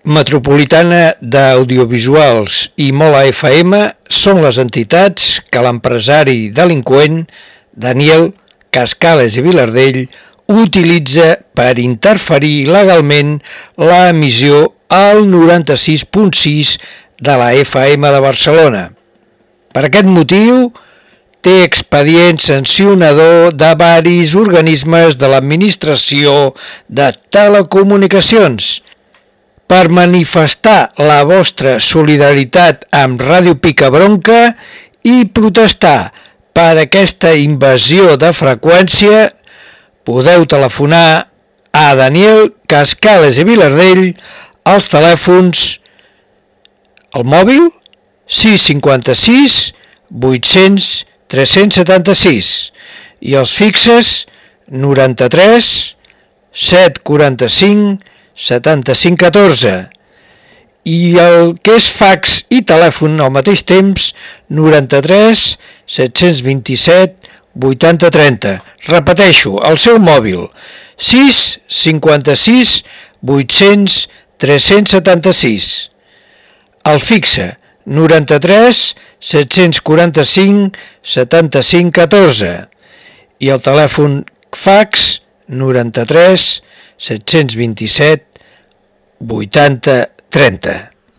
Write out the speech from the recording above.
Metropolitana d'Audiovisuals i Mola FM són les entitats que l'empresari delinqüent Daniel Cascales i Vilardell utilitza per interferir legalment l'emissió al 96.6 de la FM de Barcelona. Per aquest motiu, té expedient sancionador de varis organismes de l'Administració de Telecomunicacions. Per manifestar la vostra solidaritat amb Ràdio Picabronca i protestar per aquesta invasió de freqüència, podeu telefonar a Daniel Cascales i Vilardell als telèfons el mòbil 656 800 376 i els fixes 93 745 7514 i el que és fax i telèfon al mateix temps 93 727 8030. Repeteixo, el seu mòbil 656 800 376, el fixe 93 745 7514 i el telèfon fax 93 727 8030.